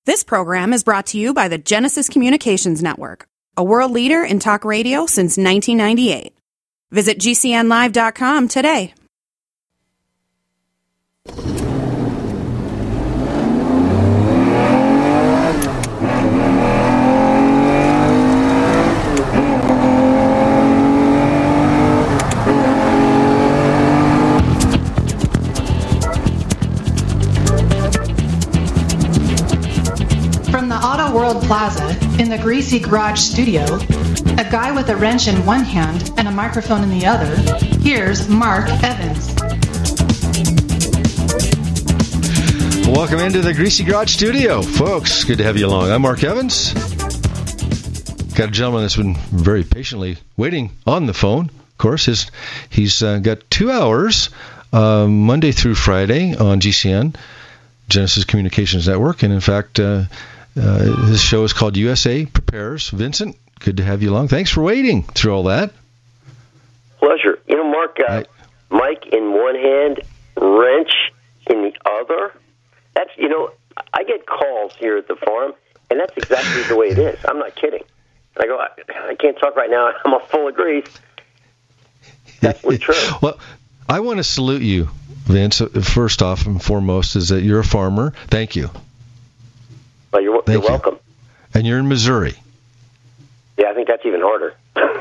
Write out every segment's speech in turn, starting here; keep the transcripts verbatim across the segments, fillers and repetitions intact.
This program is brought to you by the Genesis Communications Network, a world leader in talk radio since nineteen ninety-eight. Visit G C N live dot com today. Auto World Plaza, in the Greasy Garage studio, a guy with a wrench in one hand and a microphone in the other, here's Mark Evans. Welcome into the Greasy Garage studio, folks. Good to have you along. I'm Mark Evans. Got a gentleman that's been very patiently waiting on the phone. Of course, his, he's uh, got two hours, uh, Monday through Friday on G C N, Genesis Communications Network, and in fact, uh, Uh, his show is called U S A Prepares. Vincent, good to have you along. Thanks for waiting through all that. Pleasure. You know, Mark, uh, right. Mike in one hand, wrench in the other. That's, you know, I get calls here at the farm, and that's exactly the way it is. I'm not kidding. I go, I, I can't talk right now. I'm full of grief. That's what's true. Well, I want to salute you, Vince. First off and foremost is that you're a farmer. Thank you. Well, you're, you're welcome. You. And you're in Missouri. Yeah, I think that's even harder.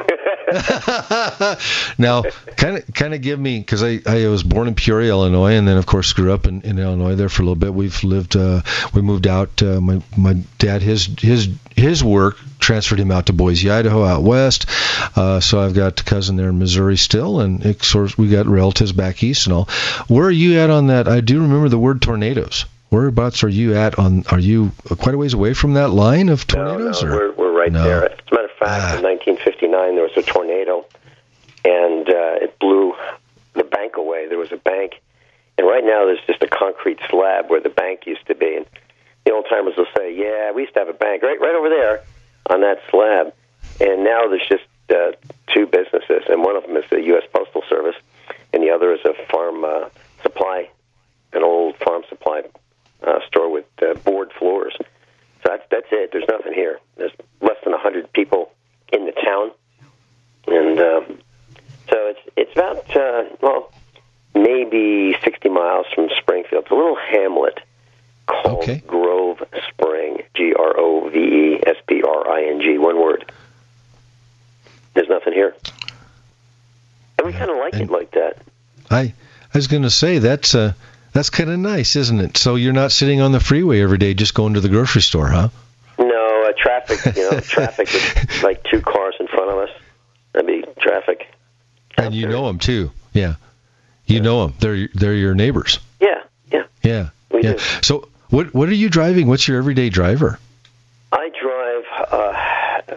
Now, kind of kind of give me, because I, I was born in Peoria, Illinois, and then, of course, grew up in, in Illinois there for a little bit. We've lived, uh, we moved out. Uh, my my dad, his his his work transferred him out to Boise, Idaho, out west. Uh, so I've got a cousin there in Missouri still, and it, sort of, we got relatives back east and all. Where are you at on that? I do remember the word tornadoes. Whereabouts are you at? On Are you quite a ways away from that line of tornadoes? No, no, or? we're, we're right no. there. As a matter of fact, ah. in nineteen fifty-nine, there was a tornado, and uh, it blew the bank away. There was a bank, and right now there's just a concrete slab where the bank used to be. And the old-timers will say, yeah, we used to have a bank right, right over there on that slab. And now there's just uh, two businesses, and one of them is the U S Postal Service, and the other is a farm uh, supply, an old farm supply Uh, store with uh, board floors. So that's that's it. There's nothing here. There's less than one hundred people in the town, and um, so it's it's about uh, well maybe sixty miles from Springfield. It's a little hamlet called okay. Grove Spring. G R O V E S P R I N G. One word. There's nothing here, and we kind of like and it like that. I I was going to say that's uh That's kind of nice, isn't it? So you're not sitting on the freeway every day just going to the grocery store, huh? No, uh, traffic, you know, traffic with like two cars in front of us. That'd be traffic. And you know them, too. Yeah. You yeah. know them. They're they're your neighbors. Yeah, yeah. Yeah. We yeah. do. So what what are you driving? What's your everyday driver? I drive, uh,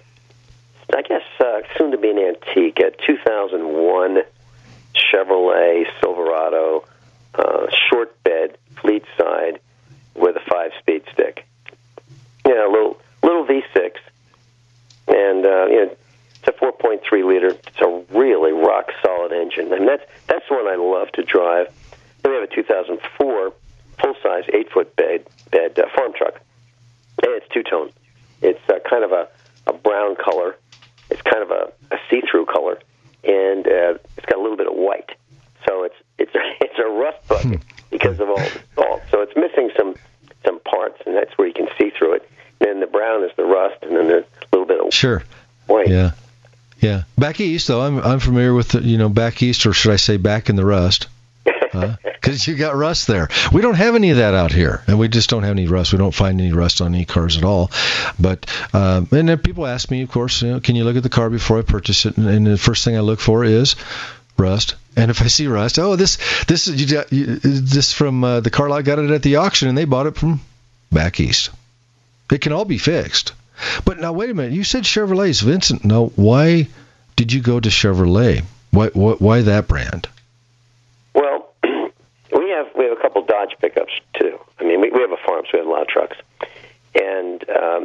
I guess, uh, soon to be an antique, a two thousand one Chevrolet Silverado. Uh, short bed, fleet side, with a five-speed stick. Yeah, a little little V six, and uh, you know, it's a four point three liter. It's a really rock solid engine, and that's that's the one I love to drive. Then we have a two thousand four full size eight foot bed bed uh, farm truck, and it's two tone. It's uh, kind of a, a brown color. It's kind of a, a see through color, and uh, it's got a little bit of white. So it's it's a, it's a rust bucket because of all the salt. So it's missing some some parts, and that's where you can see through it. And then the brown is the rust, and then there's a little bit of sure white. Yeah, yeah. Back east, though, I'm I'm familiar with the, you know, back east, or should I say back in the rust? Because uh, you got rust there. We don't have any of that out here, and we just don't have any rust. We don't find any rust on any cars at all. But um, and then people ask me, of course, you know, can you look at the car before I purchase it? And, and the first thing I look for is rust. And if I see rust, oh, this this is you, you, this from uh, the car lot got it at the auction, and they bought it from back east. It can all be fixed. But now, wait a minute. You said Chevrolets, Vincent. Now, why did you go to Chevrolet? Why why, why that brand? Well, we have we have a couple Dodge pickups too. I mean, we, we have a farm, so we have a lot of trucks, and um,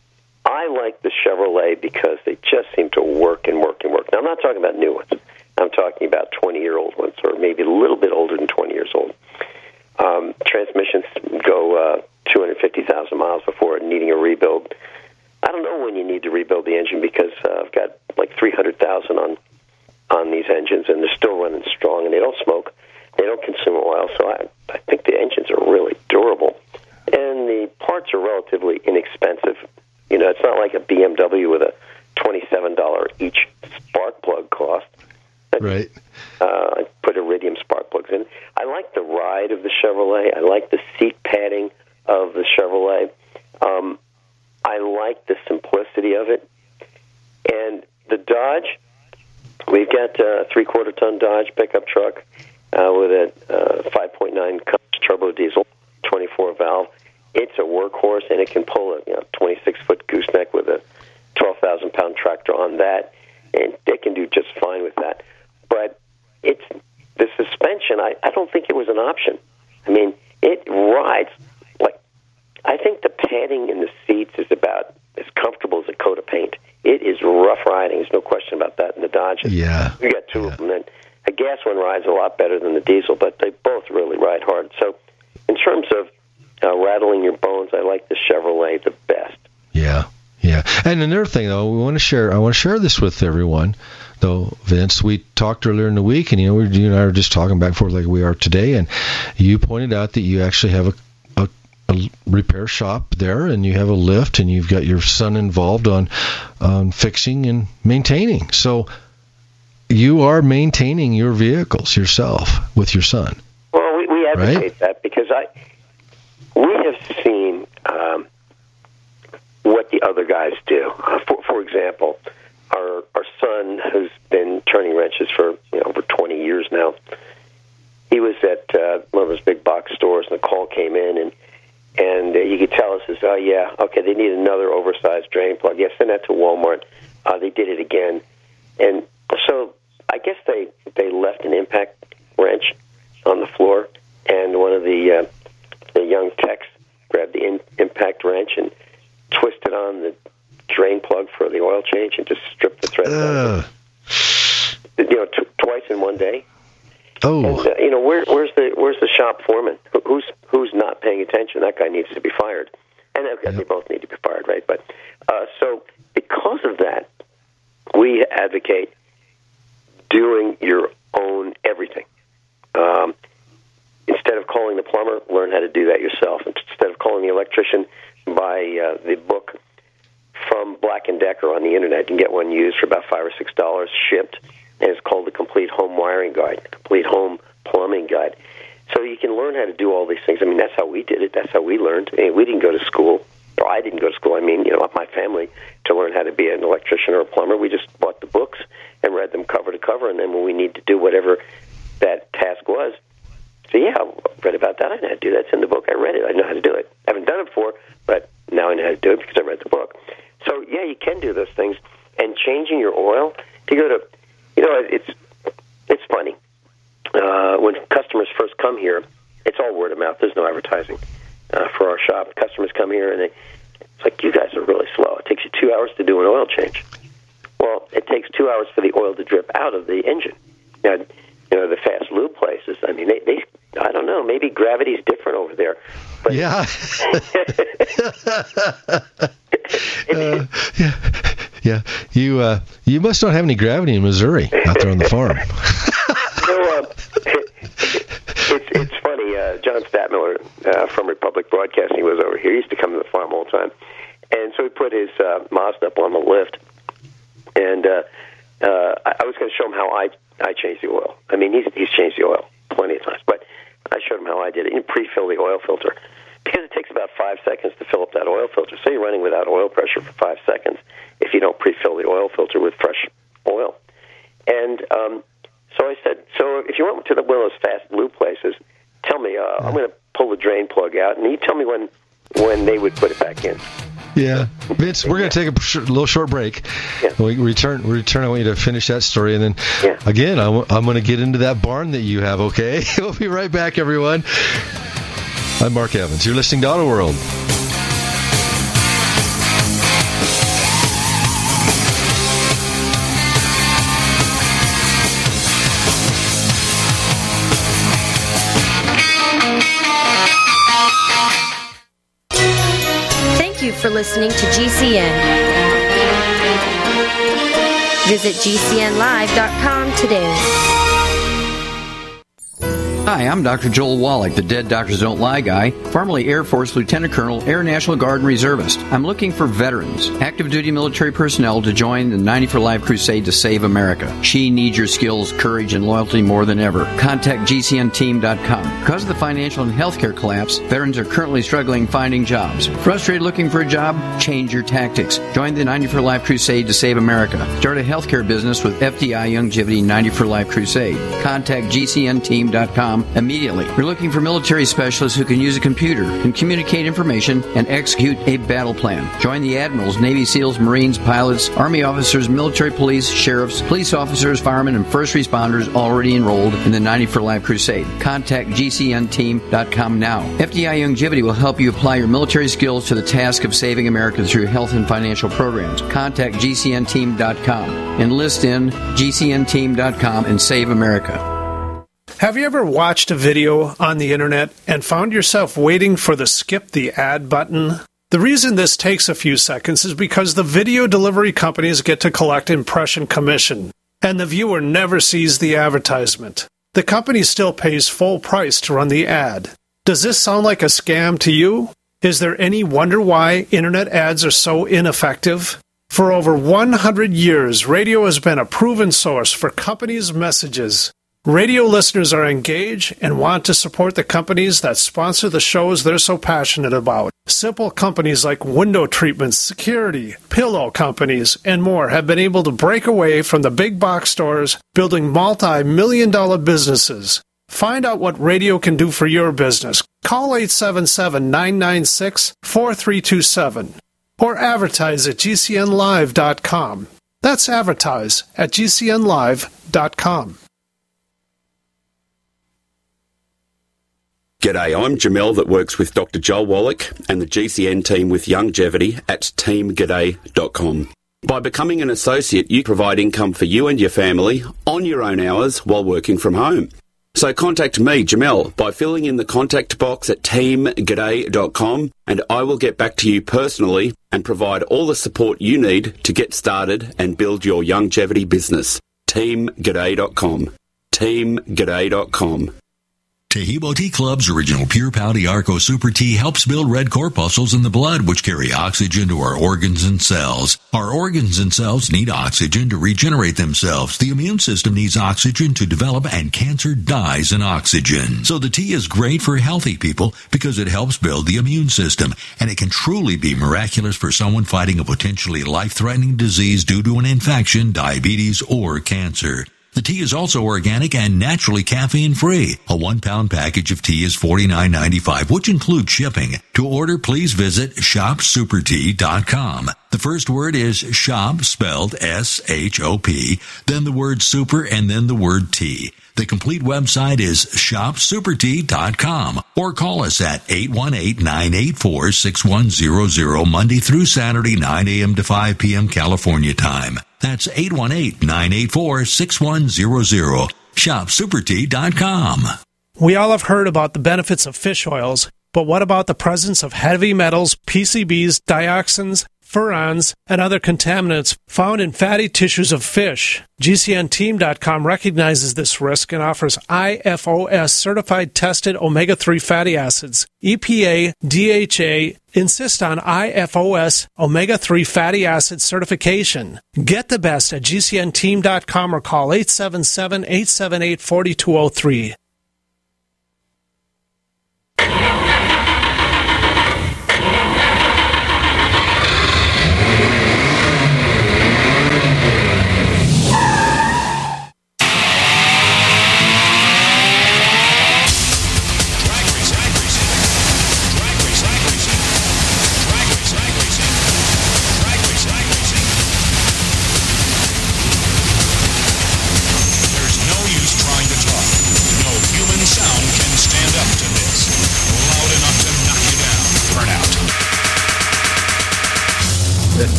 I like the Chevrolet because they just seem to work and work and work. Now, I'm not talking about new ones. I'm talking about twenty-year-old ones, or maybe a little bit older than twenty years old. Um, transmissions go uh, two hundred fifty thousand miles before needing a rebuild. I don't know when you need to rebuild the engine because uh, I've got like three hundred thousand on on these engines, and they're still running strong, and they don't smoke, they don't consume oil, so I, I think the engines are really durable. And the parts are relatively inexpensive. You know, it's not like a B M W with a twenty-seven dollars each spark plug cost. Right. Uh, I put iridium spark plugs in. I like the ride of the Chevrolet. I like the seat padding of the Chevrolet. Um, I like the simplicity of it. And the Dodge, we've got a three-quarter ton Dodge pickup truck uh, with a uh, five point nine Cummins turbo diesel, twenty-four valve. It's a workhorse, and it can pull a you know, twenty-six foot gooseneck with a twelve thousand pound tractor on that, and they can do just fine with that. But it's the suspension, I, I don't think it was an option. I mean, it rides like, I think the padding in the seats is about as comfortable as a coat of paint. It is rough riding. There's no question about that in the Dodge. Yeah. We got two yeah. of them. And a gas one rides a lot better than the diesel, but they both really ride hard. So in terms of uh, rattling your bones, I like the Chevrolet the best. Yeah. Yeah. And another thing, though, we want to share, I want to share this with everyone, though, Vince. We talked earlier in the week, and, you know, we, you and I were just talking back and forth like we are today, and you pointed out that you actually have a, a, a repair shop there, and you have a lift, and you've got your son involved on, on fixing and maintaining. So you are maintaining your vehicles yourself with your son. Well, we, we advocate right? that because I we have seen um, what the other guys do. Uh, for, for example, our our son, who's been turning wrenches for you know over twenty years now, he was at uh, one of those big box stores, and the call came in, and and uh, you could tell us, says, oh yeah, okay, they need another oversized drain plug. Yeah, send that to Walmart. Uh, they did it again, and so I guess they they left an impact wrench on the floor, and one of the uh, the young techs grabbed the in, impact wrench and twisted on the drain plug for the oil change and just stripped the thread. Uh. You know, t- twice in one day. Oh, and, uh, you know, where, where's the where's the shop foreman? Who's who's not paying attention? That guy needs to be fired, and yep. they both need to be fired, right? But uh, so because of that, we advocate doing your own everything. Um, instead of calling the plumber, learn how to do that yourself. Instead of calling the electrician, buy uh, the book from Black and Decker on the internet. You can get one used for about five or six dollars, shipped, and it's called the Complete Home Wiring Guide, the Complete Home Plumbing Guide. So you can learn how to do all these things. I mean, that's how we did it. That's how we learned. I mean, we didn't go to school, or I didn't go to school. I mean, you know, my family to learn how to be an electrician or a plumber. We just bought the books and read them cover to cover, and then when we need to do whatever that task was, so yeah, I read about that. I know how to do that. It's in the book. I read it. I know how to do it. I haven't done it before, but now I know how to do it because I read the book. So yeah, you can do those things. And changing your oil to go to, you know, it's it's funny. Uh, when customers first come here, it's all word of mouth. There's no advertising uh, for our shop. Customers come here and they, it's like, you guys are really slow. It takes you two hours to do an oil change. Well, it takes two hours for the oil to drip out of the engine. Now, you know, the fast lube places, I mean, they, they I don't know, maybe gravity's different over there. But yeah. uh, yeah. Yeah. You uh, you must not have any gravity in Missouri out there on the farm. So, uh, it's, it's funny, uh, John Statmiller uh, from Republic Broadcasting was over here. He used to come to the farm all the time. And so he put his uh, Mazda up on the lift. And uh, uh, I, I was going to show him how I, I changed the oil. I mean, he's, he's changed the oil plenty of times. But I showed him how I did it. You pre-fill the oil filter. Because it takes about five seconds to fill up that oil filter. So you're running without oil pressure for five seconds if you don't pre-fill the oil filter with fresh oil. And um, so I said, so if you went to the, one of those fast lube places, tell me, uh, I'm going to pull the drain plug out, and you tell me when when they would put it back in. Yeah. Vince, we're going to take a sh- little short break. Yeah. When we return, we return, I want you to finish that story. And then, yeah. again, I'm, I'm going to get into that barn that you have, okay? We'll be right back, everyone. I'm Mark Evans. You're listening to Auto World. Thank you for listening to G C N. Visit G C N live dot com today. Hi, I'm Doctor Joel Wallach, the Dead Doctors Don't Lie guy, formerly Air Force Lieutenant Colonel, Air National Guard and Reservist. I'm looking for veterans, active duty military personnel to join the ninety for Life crusade to save America. She needs your skills, courage, and loyalty more than ever. Contact G C N team dot com. Because of the financial and healthcare collapse, veterans are currently struggling finding jobs. Frustrated looking for a job? Change your tactics. Join the ninety for Life crusade to save America. Start a healthcare business with F D I Youngevity ninety for Life crusade. Contact G C N team dot com immediately. We're looking for military specialists who can use a computer, can communicate information, and execute a battle plan. Join the admirals, Navy SEALs, Marines, pilots, Army officers, military police, sheriffs, police officers, firemen, and first responders already enrolled in the ninety for Life crusade. Contact G C N team dot com now. F D I Youngevity will help you apply your military skills to the task of saving America through health and financial programs. Contact G C N team dot com. Enlist in G C N team dot com and save America. Have you ever watched a video on the internet and found yourself waiting for the skip the ad button? The reason this takes a few seconds is because the video delivery companies get to collect impression commission, and the viewer never sees the advertisement. The company still pays full price to run the ad. Does this sound like a scam to you? Is there any wonder why internet ads are so ineffective? For over one hundred years, radio has been a proven source for companies' messages. Radio listeners are engaged and want to support the companies that sponsor the shows they're so passionate about. Simple companies like window treatments, security, pillow companies, and more have been able to break away from the big box stores, building multi-million dollar businesses. Find out what radio can do for your business. Call eight seven seven, nine nine six, four three two seven or advertise at G C N live dot com. That's advertise at G C N live dot com. G'day, I'm Jamel that works with Doctor Joel Wallach and the G C N team with Youngevity at team g'day dot com. By becoming an associate, you provide income for you and your family on your own hours while working from home. So contact me, Jamel, by filling in the contact box at team g'day dot com and I will get back to you personally and provide all the support you need to get started and build your Youngevity business. team g'day dot com. team g'day dot com. Taheebo Tea Club's original Pure Pouty Arco Super Tea helps build red corpuscles in the blood, which carry oxygen to our organs and cells. Our organs and cells need oxygen to regenerate themselves. The immune system needs oxygen to develop, and cancer dies in oxygen. So the tea is great for healthy people because it helps build the immune system, and it can truly be miraculous for someone fighting a potentially life-threatening disease due to an infection, diabetes, or cancer. The tea is also organic and naturally caffeine-free. A one-pound package of tea is forty-nine ninety-five, which includes shipping. To order, please visit shop super tea dot com. The first word is shop, spelled S H O P, then the word super, and then the word tea. The complete website is shop super tea dot com, or call us at eight one eight, nine eight four, six one zero zero Monday through Saturday, nine a.m. to five p.m. California time. That's eight one eight, nine eight four, six one zero zero. shop super tea dot com. We all have heard about the benefits of fish oils, but what about the presence of heavy metals, P C Bs, dioxins, furans, and other contaminants found in fatty tissues of fish? G C N team dot com recognizes this risk and offers I F O S certified tested omega three fatty acids. E P A, D H A insist on I F O S omega three fatty acid certification. Get the best at G C N team dot com or call eight seven seven, eight seven eight, four two zero three.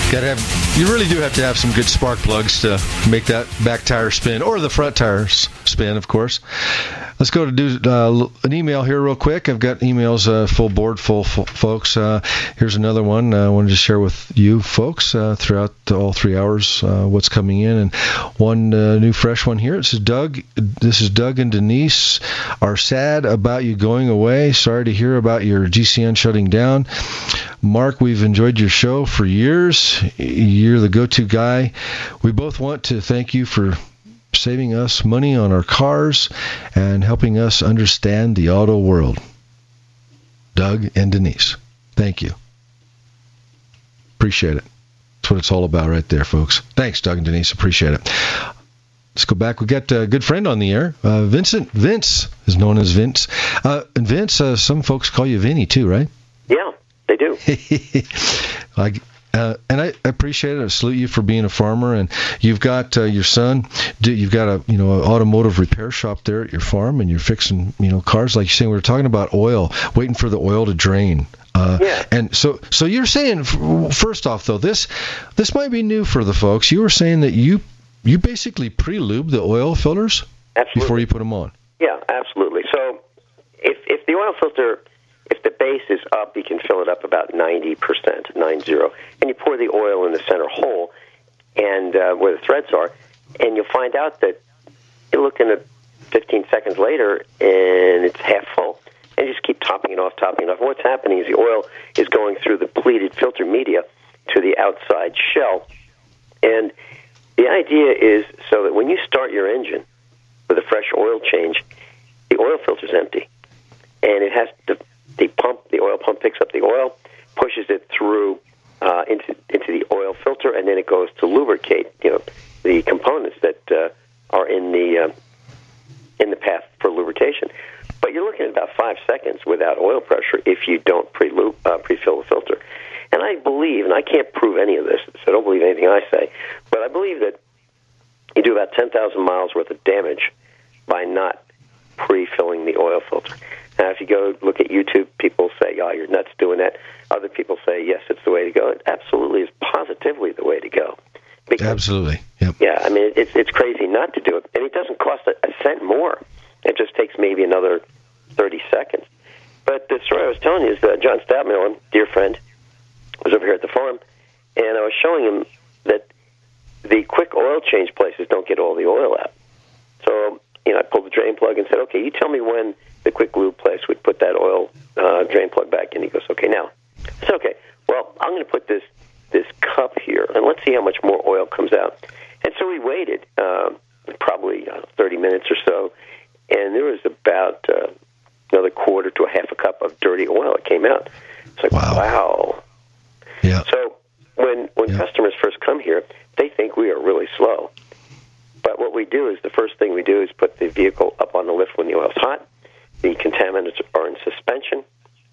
Gotta have, you really do have to have some good spark plugs to make that back tire spin, or the front tires spin, of course. Let's go to do uh, an email here real quick. I've got emails uh, full board, full, full folks. Uh, here's another one uh, I wanted to share with you folks uh, throughout the, all three hours uh, what's coming in. And one uh, new fresh one here. It says, Doug, this is Doug and Denise are sad about you going away. Sorry to hear about your G C N shutting down. Mark, we've enjoyed your show for years. You're the go-to guy. We both want to thank you for saving us money on our cars and helping us understand the auto world. Doug and Denise, thank you. Appreciate it. That's what it's all about right there, folks. Thanks, Doug and Denise. Appreciate it. Let's go back. We got a good friend on the air. Uh, Vincent. Vince is known as Vince. Uh, and Vince, uh, some folks call you Vinny too, right? Yeah, they do. I, uh, and I appreciate it. I salute you for being a farmer, and you've got uh, your son. You've got a you know an automotive repair shop there at your farm, and you're fixing you know cars. Like you're saying, we were talking about oil, waiting for the oil to drain. Uh, yeah. And so, so you're saying, first off, though, this this might be new for the folks. You were saying that you you basically pre-lube the oil filters absolutely. Before you put them on. Yeah, absolutely. So if if the oil filter, if the base is up, you can fill it up about ninety percent, nine zero, and you pour the oil in the center hole, and uh, where the threads are, and you'll find out that you're looking at fifteen seconds later, and it's half full, and you just keep topping it off, topping it off. And what's happening is the oil is going through the pleated filter media to the outside shell, and the idea is so that when you start your engine with a fresh oil change, the oil filter's empty, and it has to. The pump, the oil pump picks up the oil, pushes it through uh, into into the oil filter, and then it goes to lubricate, you know, the components that uh, are in the uh, in the path for lubrication. But you're looking at about five seconds without oil pressure if you don't pre-lube, uh, pre-fill the filter. And I believe, and I can't prove any of this, so don't believe anything I say, but I believe that you do about ten thousand miles worth of damage by not pre-filling the oil filter. Now, if you go look at YouTube, people say, oh, you're nuts doing that. Other people say, yes, it's the way to go. It absolutely is positively the way to go. Because, absolutely. Yep. Yeah, I mean, it's it's crazy not to do it. And it doesn't cost a, a cent more. It just takes maybe another thirty seconds. But the story I was telling you is that John Stabmiller, dear friend, was over here at the farm, and I was showing him that the quick oil change places don't get all the oil out. So, you know, I pulled the drain plug and said, okay, you tell me when the quick lube place would put that oil uh, drain plug back in. He goes, okay, now. I said, okay, well, I'm going to put this this cup here, and let's see how much more oil comes out. And so we waited uh, probably uh, thirty minutes or so, and there was about uh, another quarter to a half a cup of dirty oil that came out. It's like, wow. wow. Yeah. So when, when yeah. customers first come here, they think we are really slow. But what we do is the first thing we do is put the vehicle up on the lift when the oil's hot. The contaminants are in suspension.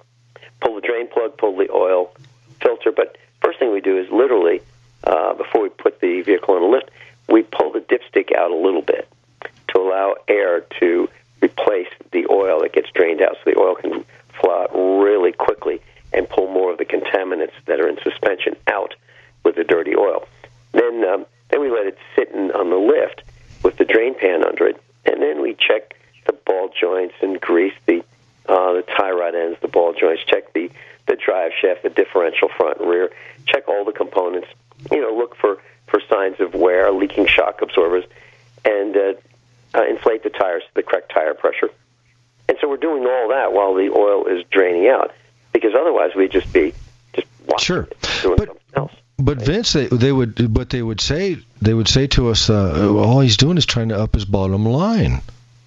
Pull the drain plug, pull the oil filter. But first thing we do is literally, uh, before we put the vehicle on the lift, we pull the dipstick out a little bit to allow air to replace the oil that gets drained out, so the oil can flow out really quickly and pull more of the contaminants that are in suspension out with the dirty oil. Then, um, then we let it sit in, on the lift with the drain pan under it, and then we check the ball joints and grease the uh, the tie rod ends, the ball joints, check the, the drive shaft, the differential front and rear, check all the components, you know, look for, for signs of wear, leaking shock absorbers, and uh, uh, inflate the tires to the correct tire pressure. And so we're doing all that while the oil is draining out, because otherwise we'd just be just watching sure. it, doing but, something else. But Vince, they, they would, but they would say, they would say to us, uh, all he's doing is trying to up his bottom line.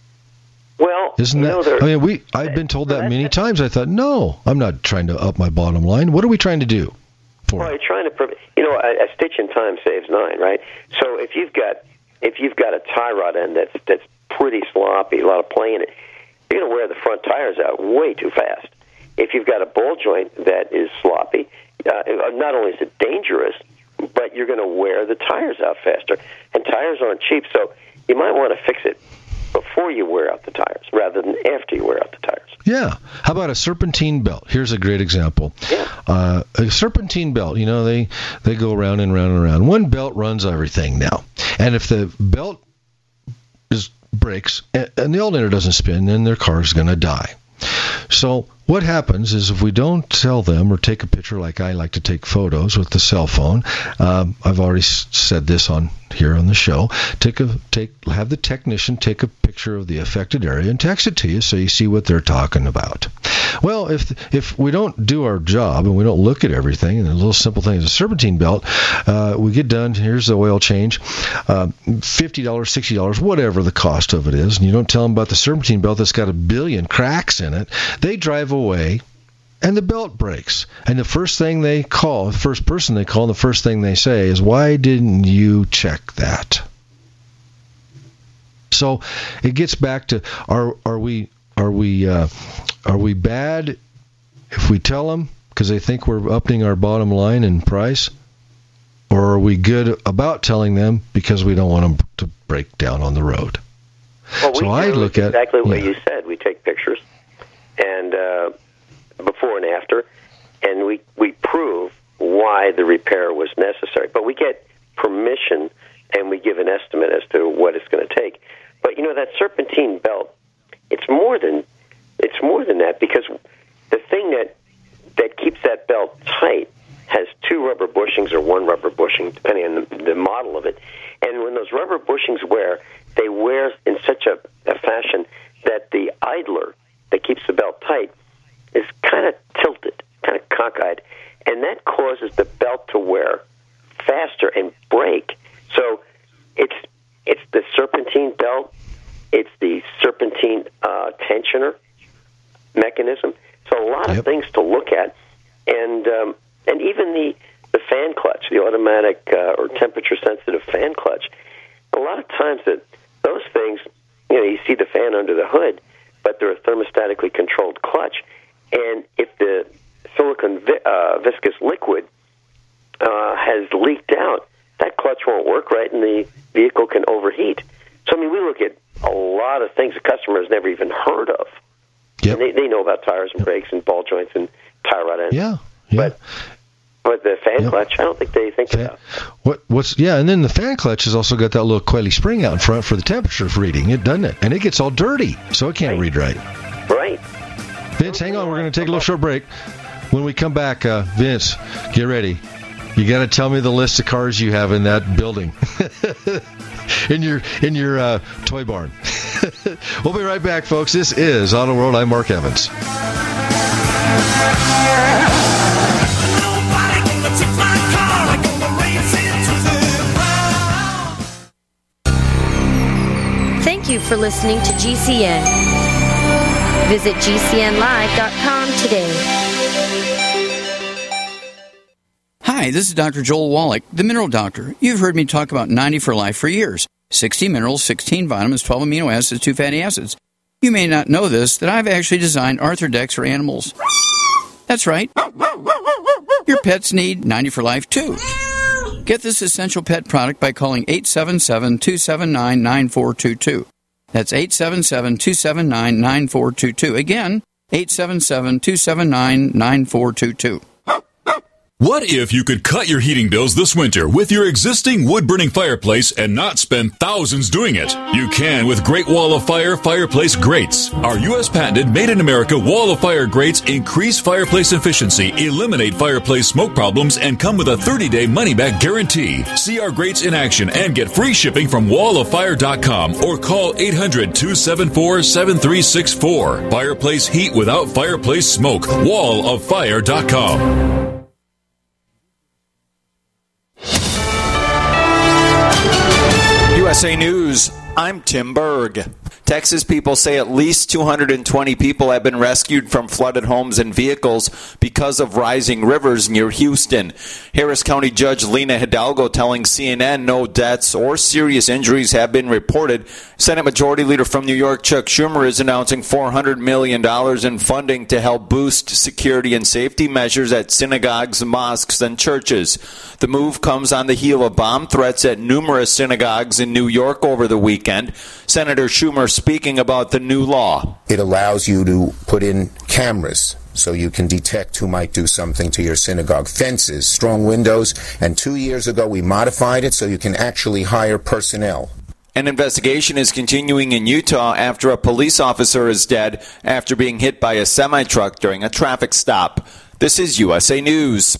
Well, isn't that? Know, I mean, we. I've been told that many times. I thought, no, I'm not trying to up my bottom line. What are we trying to do? For well, you're trying to, you know, a, a stitch in time saves nine, right? So if you've got if you've got a tie rod end that's that's pretty sloppy, a lot of play in it, you're going to wear the front tires out way too fast. If you've got a ball joint that is sloppy, uh, not only is it dangerous, but you're going to wear the tires out faster. And tires aren't cheap, so you might want to fix it before you wear out the tires rather than after you wear out the tires. Yeah. How about a serpentine belt? Here's a great example. Yeah. Uh, a serpentine belt, you know, they, they go around and around and around. One belt runs everything now. And if the belt is breaks and, and the alternator doesn't spin, then their car is going to die. So what happens is if we don't tell them or take a picture, like I like to take photos with the cell phone, um, I've already s- said this on here on the show, take a take have the technician take a picture of the affected area and text it to you so you see what they're talking about. Well, if if we don't do our job and we don't look at everything, and a little simple thing is a serpentine belt, uh, we get done, here's the oil change, uh, fifty dollars, sixty dollars, whatever the cost of it is, and you don't tell them about the serpentine belt that's got a billion cracks in it, they drive away and the belt breaks. And the first thing they call, the first person they call, and the first thing they say is, why didn't you check that? So it gets back to, are are we are we uh, are we bad if we tell them because they think we're upping our bottom line in price, or are we good about telling them because we don't want them to break down on the road? Well, we so do I look at exactly what yeah. you said. We take pictures and uh, before and after, and we we prove why the repair was necessary. But we get permission and we give an estimate as to what it's going to take. But you know, that serpentine belt, it's more than it's more than that, because the thing that that keeps that belt tight has two rubber bushings or one rubber bushing, depending on the, the model of it. And when those rubber bushings wear, they wear in such a, a fashion that the idler that keeps the belt tight is kind of tilted, kind of cockeyed, and that causes the belt to wear faster and break. So it's it's the serpentine belt, it's the serpentine uh, tensioner mechanism. So a lot of yep. things to look at, and um, and even the, the fan clutch, the automatic uh, or temperature-sensitive fan clutch. A lot of times that those things, you know, you see the fan under the hood, but they're a thermostatically controlled clutch. And if the silicone vi- uh, viscous liquid uh, has leaked out, that clutch won't work right, and the vehicle can overheat. So, I mean, we look at a lot of things the customer has never even heard of. Yep. And they, they know about tires and brakes and ball joints and tie rod ends. Yeah, yeah. But, but the fan yep. clutch, I don't think they think fan, about. What, what's yeah, and then the fan clutch has also got that little coily spring out in front for the temperature reading, it doesn't it? And it gets all dirty, so it can't right. read right. Right. Vince, hang on. We're going to take a little short break. When we come back, uh, Vince, get ready. You got to tell me the list of cars you have in that building, in your in your uh, toy barn. We'll be right back, folks. This is Auto World. I'm Mark Evans. Thank you for listening to G C N. Visit G C N live dot com today. Hi, this is Doctor Joel Wallach, the Mineral Doctor. You've heard me talk about ninety for Life for years. sixty minerals, sixteen vitamins, twelve amino acids, two fatty acids. You may not know this, that I've actually designed Arthrodex for animals. That's right. Your pets need ninety for Life, too. Get this essential pet product by calling eight seven seven, two seven nine, nine four two two. That's eight seven seven, two seven nine, nine four two two. Again, eight seven seven, two seven nine, nine four two two. What if you could cut your heating bills this winter with your existing wood-burning fireplace and not spend thousands doing it? You can with Great Wall of Fire Fireplace Grates. Our U S patented made-in-America Wall of Fire grates increase fireplace efficiency, eliminate fireplace smoke problems, and come with a thirty-day money-back guarantee. See our grates in action and get free shipping from wall of fire dot com or call eight hundred, two seven four, seven three six four. Fireplace heat without fireplace smoke. wall of fire dot com. U S A News, I'm Tim Berg. Texas people say at least two hundred twenty people have been rescued from flooded homes and vehicles because of rising rivers near Houston. Harris County Judge Lena Hidalgo telling C N N no deaths or serious injuries have been reported. Senate Majority Leader from New York, Chuck Schumer, is announcing four hundred million dollars in funding to help boost security and safety measures at synagogues, mosques, and churches. The move comes on the heel of bomb threats at numerous synagogues in New York over the weekend. weekend. Senator Schumer speaking about the new law. It allows you to put in cameras so you can detect who might do something to your synagogue. Fences, strong windows, and two years ago we modified it so you can actually hire personnel. An investigation is continuing in Utah after a police officer is dead after being hit by a semi-truck during a traffic stop. This is U S A News.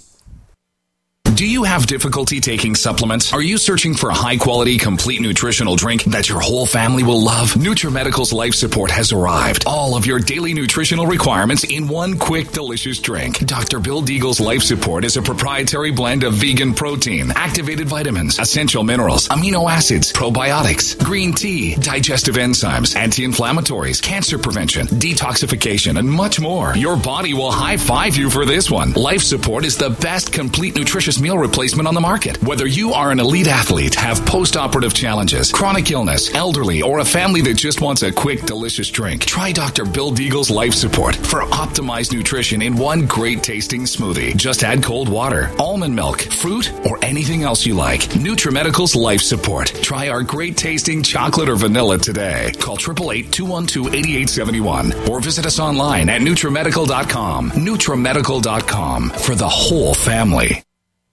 Do you have difficulty taking supplements? Are you searching for a high-quality, complete nutritional drink that your whole family will love? NutriMedical's Life Support has arrived. All of your daily nutritional requirements in one quick, delicious drink. Doctor Bill Deagle's Life Support is a proprietary blend of vegan protein, activated vitamins, essential minerals, amino acids, probiotics, green tea, digestive enzymes, anti-inflammatories, cancer prevention, detoxification, and much more. Your body will high-five you for this one. Life Support is the best complete nutritious meal replacement on the market. Whether you are an elite athlete, have post-operative challenges, chronic illness, elderly, or a family that just wants a quick, delicious drink, try Doctor Bill Deagle's Life Support for optimized nutrition in one great-tasting smoothie. Just add cold water, almond milk, fruit, or anything else you like. NutriMedical's Life Support. Try our great-tasting chocolate or vanilla today. Call eight eight eight, two one two, eight eight seven one or visit us online at NutriMedical dot com. NutriMedical dot com for the whole family.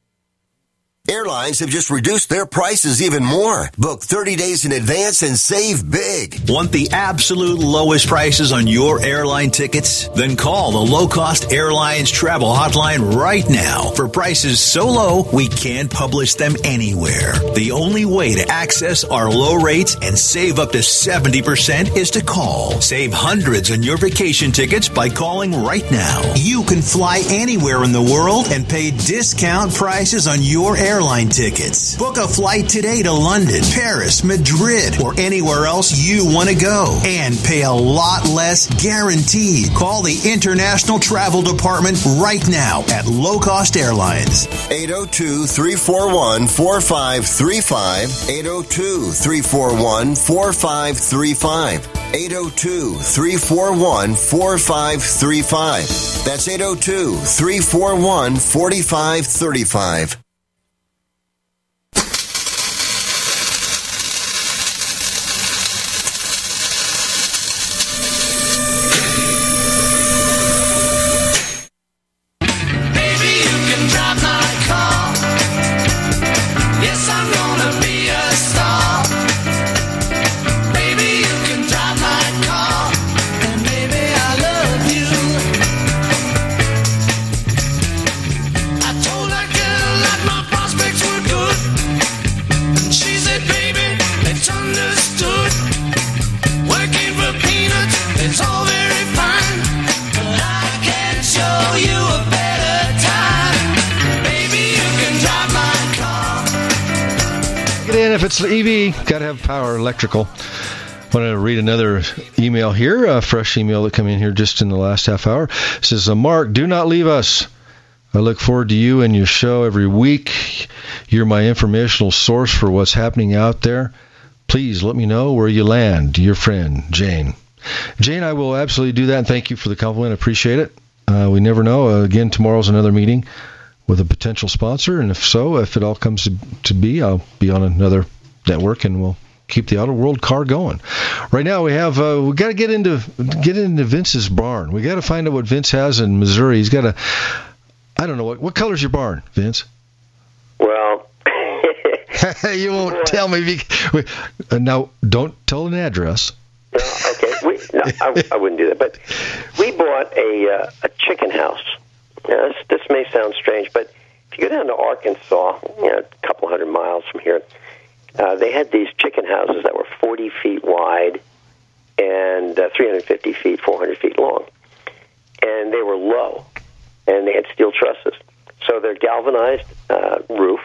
Airlines have just reduced their prices even more. Book thirty days in advance and save big. Want the absolute lowest prices on your airline tickets? Then call the Low Cost Airlines Travel Hotline right now for prices so low we can't publish them anywhere. The only way to access our low rates and save up to seventy percent is to call. Save hundreds on your vacation tickets by calling right now. You can fly anywhere in the world and pay discount prices on your airline Airline tickets. Book a flight today to London, Paris, Madrid, or anywhere else you want to go and pay a lot less guaranteed. Call the International Travel Department right now at Low Cost Airlines. eight oh two, three four one, four five three five. eight oh two, three four one, four five three five. eight oh two, three four one, four five three five. That's eight oh two, three four one, four five three five. If it's the E V, got to have power, electrical. I want to read another email here, a fresh email that came in here just in the last half hour. It says, Mark, do not leave us. I look forward to you and your show every week. You're my informational source for what's happening out there. Please let me know where you land. Your friend, Jane. Jane, I will absolutely do that, and thank you for the compliment. I appreciate it. Uh, we never know. Uh, again, tomorrow's another meeting with a potential sponsor, and if so, if it all comes to, to be, I'll be on another network, and we'll keep the Auto World car going. Right now, we have uh, we got to get into get into Vince's barn. We got to find out what Vince has in Missouri. He's got a, I don't know what what color's your barn, Vince? Well, you won't tell me. Uh, now, don't tell an address. No, okay, we, no, I, I wouldn't do that. But we bought a uh, a chicken house. Now, this, this may sound strange, but if you go down to Arkansas, you know, a couple hundred miles from here, uh, they had these chicken houses that were forty feet wide and uh, three hundred fifty feet, four hundred feet long. And they were low, and they had steel trusses. So they're galvanized uh, roof.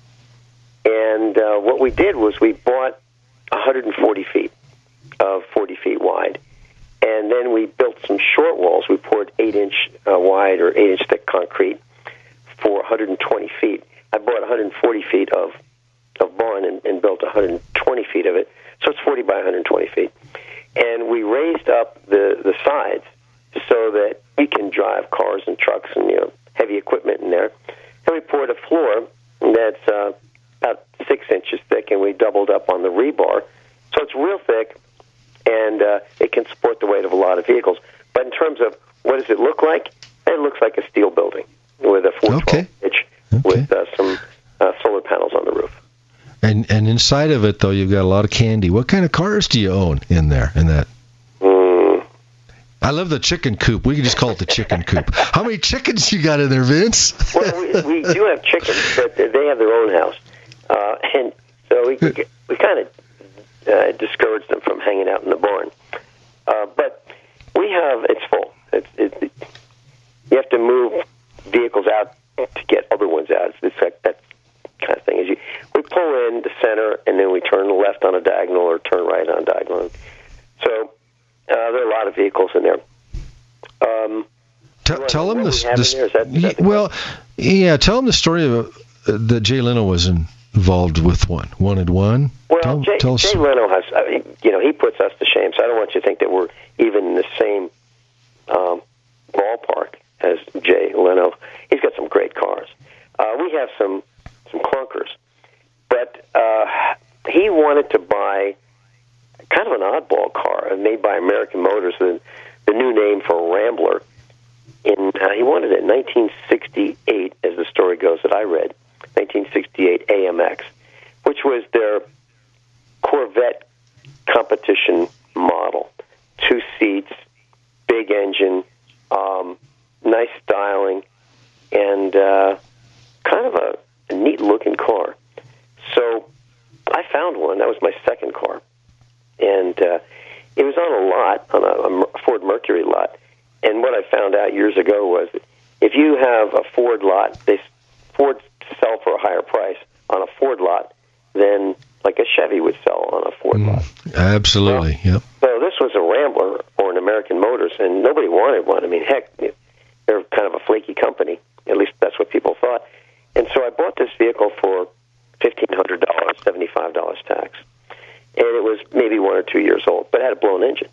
And uh, what we did was we bought one hundred forty feet of forty feet wide. And then we built some short walls. We poured eight-inch uh, wide or eight-inch thick concrete for one hundred twenty feet. I bought one hundred forty feet of, of barn and, and built one hundred twenty feet of it. So it's forty by one hundred twenty feet. And we raised up the, the sides so that we can drive cars and trucks and, you know, heavy equipment in there. And we poured a floor that's uh, about six inches thick, and we doubled up on the rebar So it's real thick, and uh, it can support the weight of a lot of vehicles. But in terms of what does it look like, it looks like a steel building with a four twelve pitch okay. with uh, some uh, solar panels on the roof. And and inside of it, though, you've got a lot of candy. What kind of cars do you own in there, in that? Mm. I love the chicken coop. We can just call it the chicken coop. How many chickens you got in there, Vince? Well, we, we do have chickens, but they have their own house. Uh, and so we we kind of uh, discouraged them from hanging out in the barn. Uh, but we have, it's full. It's, it's, it, you have to move vehicles out to get other ones out. It's, it's like that kind of thing. Is you, we pull in the center, and then we turn left on a diagonal or turn right on a diagonal. So uh, there are a lot of vehicles in there. Um, tell, tell them this. this is that, is that well, yeah, tell them the story of uh, that Jay Leno was in, involved with one. Wanted one. Well, tell, Jay, tell Jay Leno has, uh, you know, he puts us to shame. So I don't want you to think that we're even in the same um, ballpark as Jay Leno. He's got some great cars. Uh, we have some some clunkers, but uh, he wanted to buy kind of an oddball car made by American Motors, the, the new name for a Rambler. In uh, he wanted it in nineteen sixty-eight, as the story goes that I read, nineteen sixty-eight A M X, which was their Corvette competition model. Two seats, big engine, um, nice styling, and uh, kind of a, a neat-looking car. So I found one. That was my second car. And uh, it was on a lot, on a, a Ford Mercury lot. And what I found out years ago was that if you have a Ford lot, they Ford sell for a higher price on a Ford lot than like a Chevy would sell on a Ford mm, lot. Absolutely, well, yep. So this was a Rambler or an American Motors, and nobody wanted one. I mean, heck, they're kind of a flaky company. At least that's what people thought. And so I bought this vehicle for fifteen hundred dollars, seventy-five dollars tax. And it was maybe one or two years old, but it had a blown engine.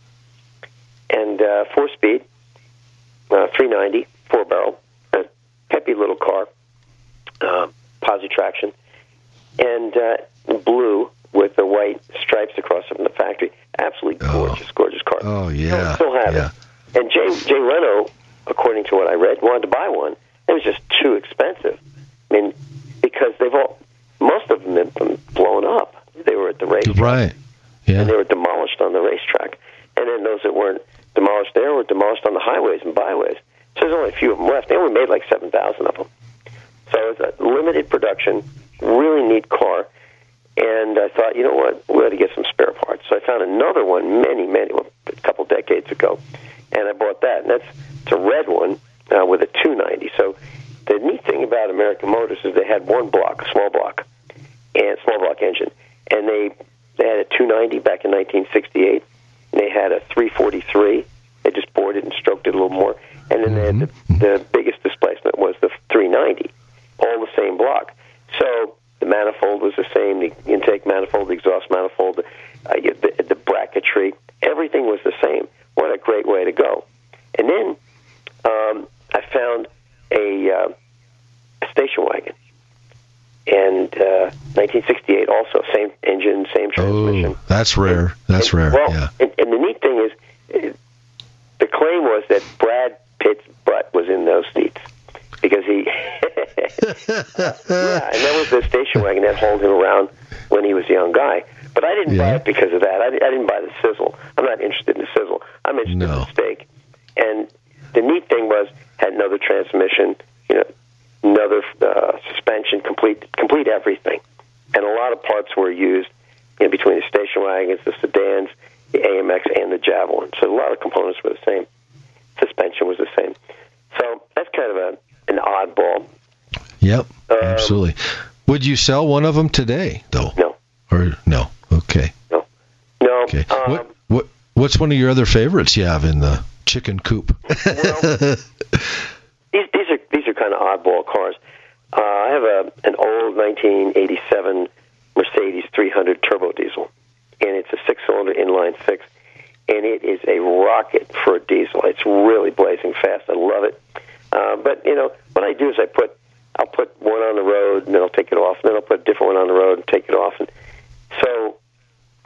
And uh, four-speed, uh, three ninety, four-barrel, a peppy little car, uh, posi traction, and uh, blue with the white stripes across it from the factory. Absolutely gorgeous, oh. gorgeous car. Oh, yeah. I still have yeah. it. And Jay, Jay Leno, according to what I read, wanted to buy one. It was just too expensive. I mean, because they've all, most of them have been blown up. They were at the racetrack. Right. Yeah. And they were demolished on the racetrack. And then those that weren't demolished there were demolished on the highways and byways. So there's only a few of them left. They only made like seven thousand of them. So it was a limited production, really neat car. And I thought, you know what, we ought to get some spare parts. So I found another one many, many, well, a couple decades ago. And I bought that. And that's it's a red one uh, with a two ninety. So the neat thing about American Motors is they had one block, a small block, and small block engine. And they they had a two ninety back in nineteen sixty-eight. And they had a three forty-three. They just bored it and stroked it a little more. And then they had the, the biggest displacement was the three ninety, all the same block. So the manifold was the same, the intake manifold, the exhaust manifold, uh, the, the bracketry, everything was the same. What a great way to go. And then um, I found a, uh, a station wagon. And uh, nineteen sixty-eight also, same engine, same transmission. Oh, that's rare. And, that's and, rare, well, yeah. And, and the neat thing is, uh, the claim was that Brad Pitt's butt was in those seats. Because he... yeah, and that was the station wagon that hauled him around when he was a young guy. But I didn't yeah. buy it because of that. I, I didn't buy the sizzle. I'm not interested in the sizzle. I'm interested no. in the steak. And the neat thing was, had another transmission, you know, another uh, suspension, complete complete everything. And a lot of parts were used in between the station wagons, the sedans, the A M X, and the Javelin. So a lot of components were the same. Suspension was the same. So that's kind of a an oddball. Yep, um, absolutely. Would you sell one of them today, though? No. Or no? Okay. No. No. Okay. Um, what what what's one of your other favorites you have in the chicken coop? Well, these these are these are kind of oddball cars. Uh, I have a an old nineteen eighty-seven Mercedes three hundred turbo diesel, and it's a six-cylinder inline six, and it is a rocket for a diesel. It's really blazing fast. I love it. Uh, but you know what I do is I put I'll put one on the road and then I'll take it off, and then I'll put a different one on the road and take it off, and so it, it's kind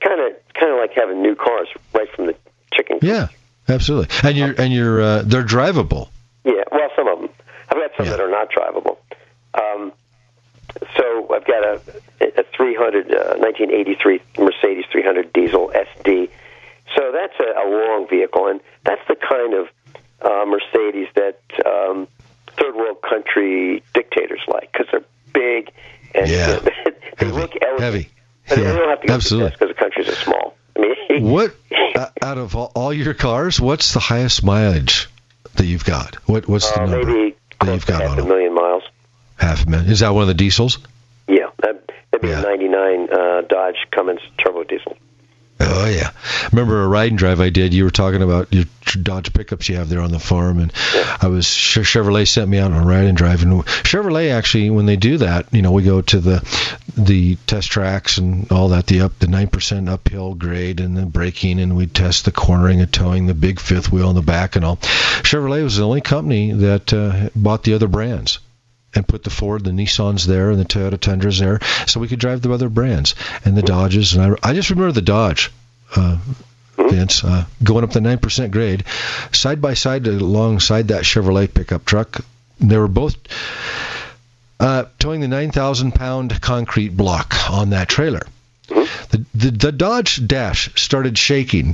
kind of kind of like having new cars right from the chicken. Yeah, absolutely. And you're and you're uh, they're drivable. Yeah, well, some of them. I've got some Yeah. that are not drivable. Um, so I've got a, a three hundred, uh, nineteen eighty-three Mercedes three hundred diesel S D. So that's a, a long vehicle, and that's the kind of uh, Mercedes that um, third world country dictators like, because they're big and Yeah. they Heavy. look elegant. Heavy. But Yeah, they don't have to go absolutely. because the countries are small. I mean, What uh, out of all, all your cars, what's the highest mileage that you've got? What what's the uh, number maybe that you've got half on a them? million miles. Half a million. Is that one of the diesels? Yeah, that, that'd be a ninety-nine uh, Dodge Cummins turbo diesel. Oh yeah, remember a ride and drive I did? You were talking about your Dodge pickups you have there on the farm, and I was Chevrolet sent me out on a ride and drive, and Chevrolet actually, when they do that, you know, we go to the the test tracks and all that, the up the nine percent uphill grade and the braking, and we test the cornering and towing, the big fifth wheel in the back and all. Chevrolet was the only company that uh, bought the other brands and put the Ford, the Nissans there, and the Toyota Tundras there, so we could drive the other brands and the Dodges. And I, I just remember the Dodge, uh, Vince, uh, going up the nine percent grade, side by side alongside that Chevrolet pickup truck. They were both uh, towing the nine thousand pound concrete block on that trailer. The, the, the Dodge dash started shaking.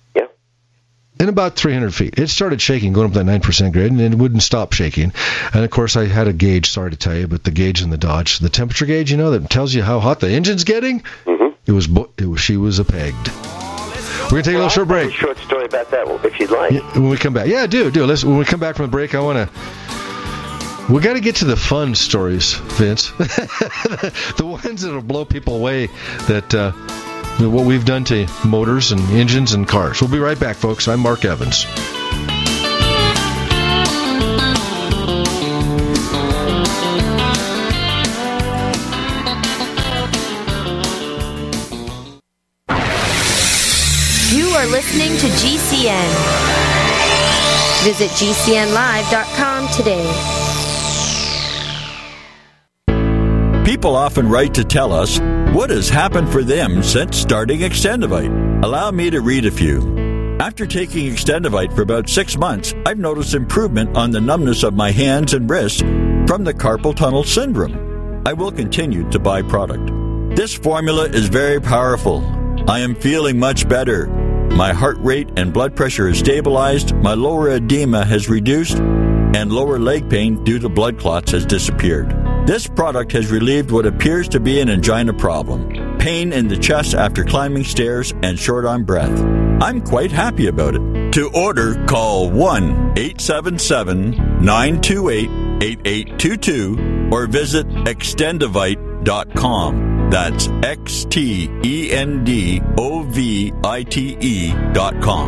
In about three hundred feet. It started shaking, going up that nine percent grade, and it wouldn't stop shaking. And, of course, I had a gauge, sorry to tell you, but the gauge in the Dodge, the temperature gauge, you know, that tells you how hot the engine's getting, mm-hmm. it was, it was she was a pegged. We're going to take a little short break. A short story about that, if you'd like. Yeah, when we come back. Yeah, do, do. Listen, when we come back from the break, I want to... We got to get to the fun stories, Vince. The ones that will blow people away that... Uh, what we've done to motors and engines and cars. We'll be right back, folks. I'm Mark Evans. You are listening to G C N. Visit G C N live dot com today. People often write to tell us what has happened for them since starting Extendivite. Allow me to read a few. After taking Extendivite for about six months, I've noticed improvement on the numbness of my hands and wrists from the carpal tunnel syndrome. I will continue to buy product. This formula is very powerful. I am feeling much better. My heart rate and blood pressure is stabilized, my lower edema has reduced, and lower leg pain due to blood clots has disappeared. This product has relieved what appears to be an angina problem, pain in the chest after climbing stairs, and short on breath. I'm quite happy about it. To order, call one eight seven seven, nine two eight, eight eight two two or visit extendivite dot com. That's X T E N D O V I T E dot com.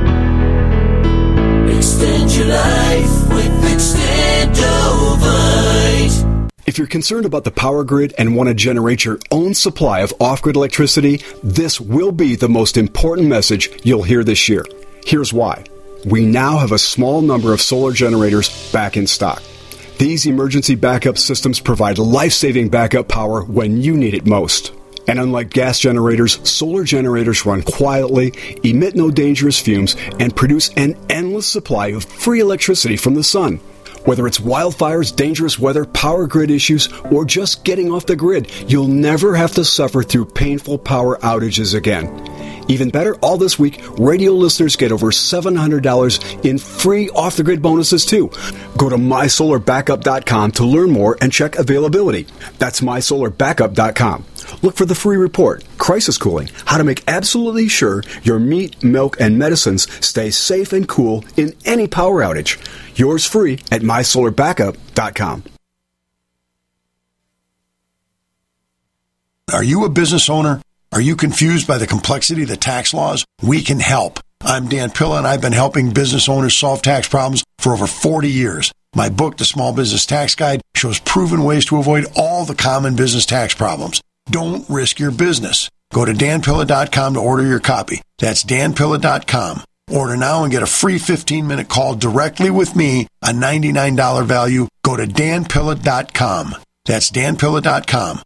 Extend your life with Extendovite. If you're concerned about the power grid and want to generate your own supply of off-grid electricity, this will be the most important message you'll hear this year. Here's why. We now have a small number of solar generators back in stock. These emergency backup systems provide life-saving backup power when you need it most. And unlike gas generators, solar generators run quietly, emit no dangerous fumes, and produce an endless supply of free electricity from the sun. Whether it's wildfires, dangerous weather, power grid issues, or just getting off the grid, you'll never have to suffer through painful power outages again. Even better, all this week, radio listeners get over seven hundred dollars in free off-the-grid bonuses, too. Go to my solar backup dot com to learn more and check availability. That's my solar backup dot com. Look for the free report, Crisis Cooling, how to make absolutely sure your meat, milk, and medicines stay safe and cool in any power outage. Yours free at my solar backup dot com. Are you a business owner? Are you confused by the complexity of the tax laws? We can help. I'm Dan Pilla, and I've been helping business owners solve tax problems for over forty years. My book, The Small Business Tax Guide, shows proven ways to avoid all the common business tax problems. Don't risk your business. Go to dan pilla dot com to order your copy. That's dan pilla dot com. Order now and get a free fifteen minute call directly with me, a ninety-nine dollars value. Go to dan pilla dot com. That's dan pilla dot com.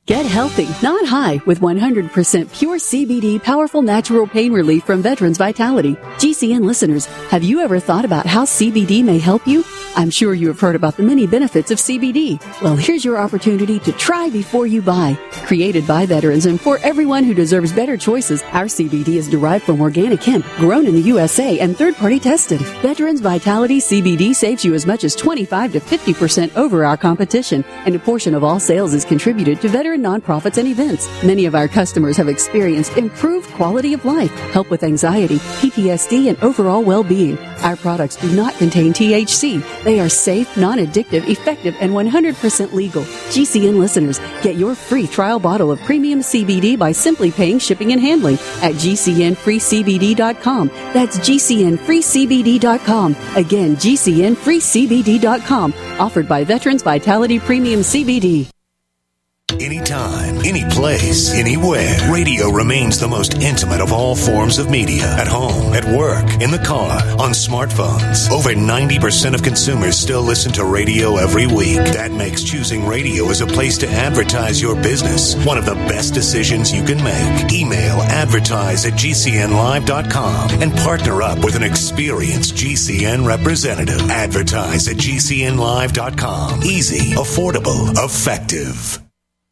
Get healthy, not high, with one hundred percent pure C B D powerful natural pain relief from Veterans Vitality. G C N listeners, have you ever thought about how C B D may help you? I'm sure you have heard about the many benefits of C B D. Well, here's your opportunity to try before you buy. Created by veterans and for everyone who deserves better choices, our C B D is derived from organic hemp, grown in the U S A and third-party tested. Veterans Vitality C B D saves you as much as twenty-five to fifty percent over our competition, and a portion of all sales is contributed to veteran nonprofits and events. Many of our customers have experienced improved quality of life, help with anxiety, P T S D, and overall well-being. Our products do not contain T H C. They are safe, non-addictive, effective, and one hundred percent legal. G C N listeners, get your free trial bottle of premium C B D by simply paying shipping and handling at G C N free C B D dot com. That's G C N free C B D dot com. Again, G C N free C B D dot com. Offered by Veterans Vitality Premium C B D. Anytime, any place, anywhere. Radio remains the most intimate of all forms of media. At home, at work, in the car, on smartphones. Over ninety percent of consumers still listen to radio every week. That makes choosing radio as a place to advertise your business one of the best decisions you can make. Email advertise at G C N live dot com and partner up with an experienced G C N representative. Advertise at G C N live dot com. Easy, affordable, effective.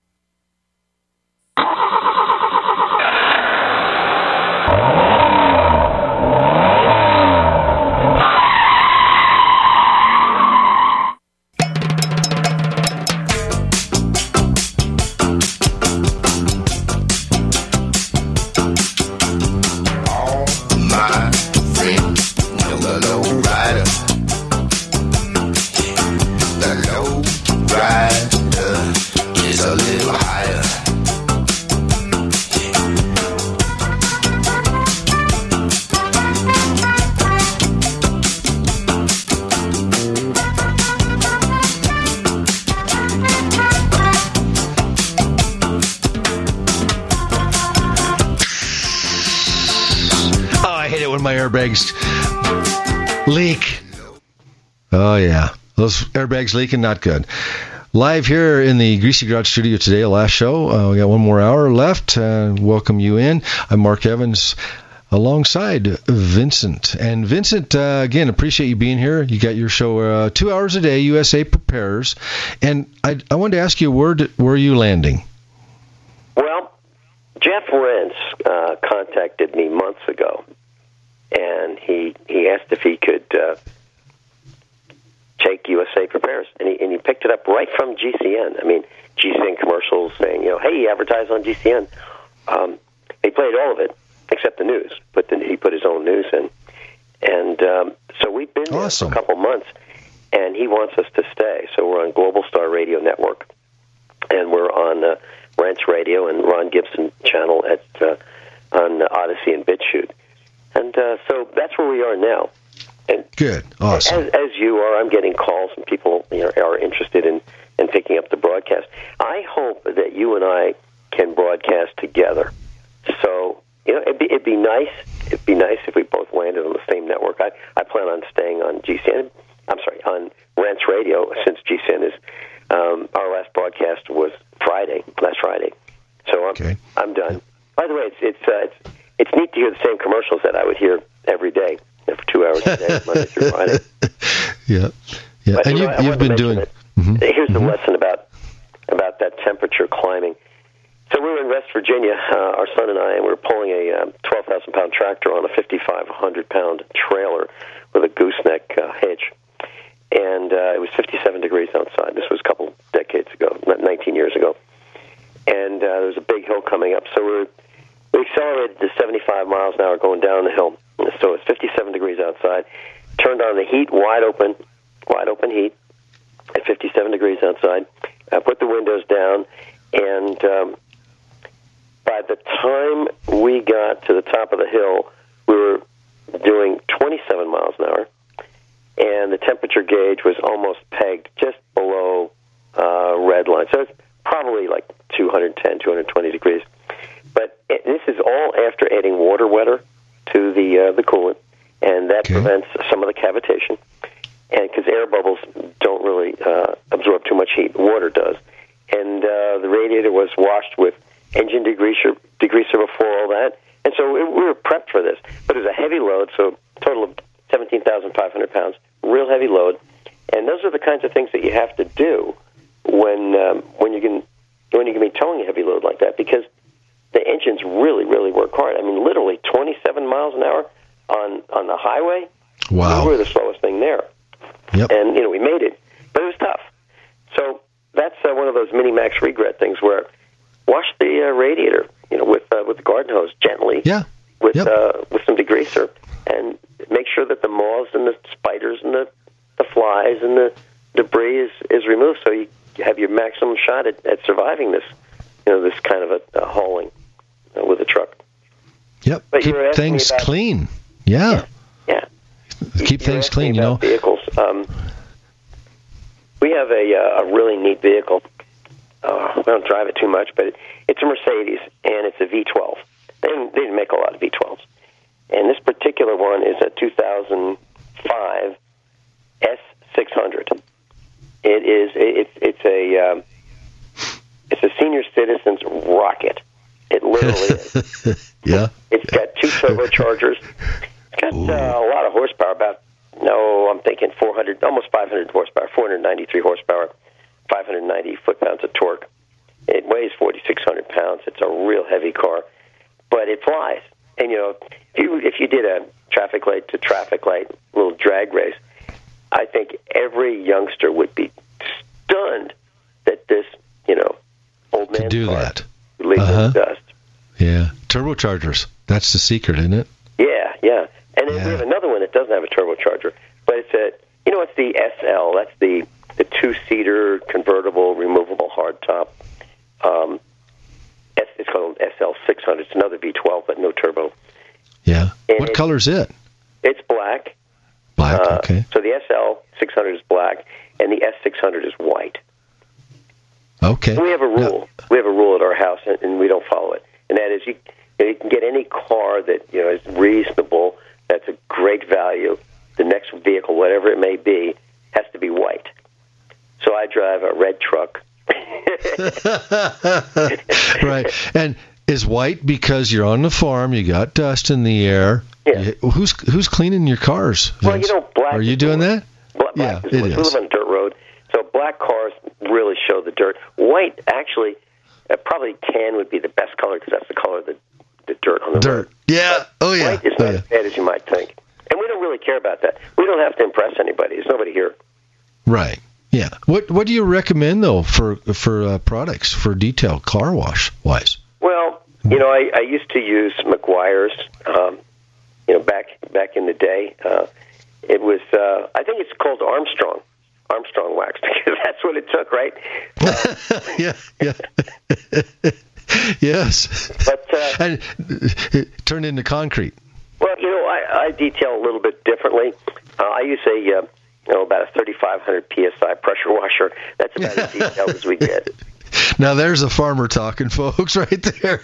Airbags leak. Oh yeah, those airbags leaking, not good. Live here in the Greasy Garage studio today, last show. Uh, we got one more hour left. Uh, welcome you in. I'm Mark Evans alongside Vincent. And Vincent, uh, again, appreciate you being here. You got your show uh, two hours a day, U S A Prepares. And I, I wanted to ask you, where, did, where are you landing? Well, Jeff Rentz uh, contacted me months ago. And he, he asked if he could uh, take U S A Prepares, and he and he picked it up right from G C N. I mean, G C N commercials saying, you know, hey, advertise on G C N. Um, he played all of it except the news, but then he put his own news in, and um, so we've been there awesome. for a couple months, and he wants us to stay. So we're on Global Star Radio Network, and we're on uh, Rentz Radio and Ron Gibson channel at uh, on Odyssey and BitChute. And uh, so that's where we are now. And good, awesome. As, as you are, I'm getting calls and people you know, are interested in, in picking up the broadcast. I hope that you and I can broadcast together. So you know, it'd be, it'd be nice. It'd be nice if we both landed on the same network. I, I plan on staying on G C N. I'm sorry, on Rentz Radio since G C N is. Um, our last broadcast was Friday, last Friday. So I'm okay. I'm done. Yeah. By the way, it's it's. Uh, it's It's neat to hear the same commercials that I would hear every day for two hours a day, Monday through Friday. Yeah, yeah. But, and you you, know, you've been doing. Mm-hmm. Here's the mm-hmm. lesson about about that temperature climbing. So we were in West Virginia, uh, our son and I, and we were pulling a um, twelve thousand pound tractor on a fifty-five hundred pound trailer with a gooseneck uh, hitch, and uh, it was fifty-seven degrees outside. This was a couple decades ago, nineteen years ago, and uh, there was a big hill coming up. So we were We accelerated to seventy-five miles an hour going down the hill. So it's fifty-seven degrees outside. Turned on the heat, wide open, wide open heat at fifty-seven degrees outside. I put the windows down, and um, by the time we got to the top of the hill, we were doing twenty-seven miles an hour, and the temperature gauge was almost pegged just below uh, red line. So it's probably like two ten, two twenty degrees. But it, this is all after adding water wetter to the uh, the coolant, and that okay. prevents some of the cavitation. And because air bubbles don't really uh, absorb too much heat, water does. and uh, the radiator was washed with engine degreaser, degreaser before all that. And so it, we were prepped for this. But it was a heavy load, so total of seventeen thousand five hundred pounds, real heavy load. And those are the kinds of things that you have to do when um, when you can when you can be towing a heavy load like that, because the engines really, really work hard. I mean, literally twenty-seven miles an hour on, on the highway. Wow. We were the slowest thing there. Yep. And, you know, we made it. But it was tough. So that's uh, one of those Mini-Max regret things where wash the uh, radiator, you know, with uh, with the garden hose gently. Yeah. With, yep. uh, with some degreaser. And make sure that the moths and the spiders and the, the flies and the debris is, is removed so you have your maximum shot at, at surviving this, you know, this kind of a, a hauling uh, with a truck. Yep. But keep things about, Yeah. clean. Yeah. yeah. Keep you things clean, you know. Vehicles. Um, we have a, uh, a really neat vehicle. Uh, we don't drive it too much, but it, it's a Mercedes, and it's a V twelve. They didn't, they didn't make a lot of V twelves. And this particular one is a two thousand five S six hundred. It is it's it's a um, it's a senior citizen's rocket. It literally is. Yeah. It's got two turbochargers. It's got uh, a lot of horsepower. About no, I'm thinking four hundred, almost five hundred horsepower, four hundred ninety-three horsepower, five hundred ninety foot-pounds of torque. It weighs forty-six hundred pounds. It's a real heavy car, but it flies. And you know, if you if you did a traffic light to traffic light little drag race, I think every youngster would be stunned that this, you know, old man do car that. leaves Uh-huh. dust. Yeah, turbochargers. That's the secret, isn't it? Yeah, yeah. And then Yeah. we have another one that doesn't have a turbocharger, but it's a, you know, it's the S L. That's the the two-seater convertible, removable hardtop. Um, S, it's called S L six hundred. It's another V twelve, but no turbo. Yeah. And what it- color is it? It's black. Black. Uh, okay. So the S L six hundred is black, and the S six hundred is white. Okay. And we have a rule. We have a rule at our house, and, and we don't follow it. And that is, you, you can get any car that you know is reasonable. That's a great value. The next vehicle, whatever it may be, has to be white. So I drive a red truck. Right. And is white because you're on the farm, you got dust in the air. Yeah. You- who's who's cleaning your cars? Well, Vince? you know, black. Are you doing that? Black, Yeah, black it we is. live on a dirt road, so black cars really show the dirt. White, actually, uh, probably tan would be the best color because that's the color of the, the dirt on the Dirt. road. Yeah. Oh yeah. White is Oh, not yeah. as bad as you might think. And we don't really care about that. We don't have to impress anybody. There's nobody here. Right. Yeah. What What do you recommend though for for uh, products for detail car wash wise? Well, you know, I, I used to use McGuire's. Um, you know, back back in the day, uh, it was. Uh, I think it's called Armstrong, Armstrong wax, because that's what it took, right? yeah. Yeah. Yes. But uh, and it turned into concrete. well, you know, I, I detail a little bit differently. Uh, I use a, uh, you know, about a thirty-five hundred P S I pressure washer. That's about as detailed as we get. Now there's a farmer talking, folks, right there.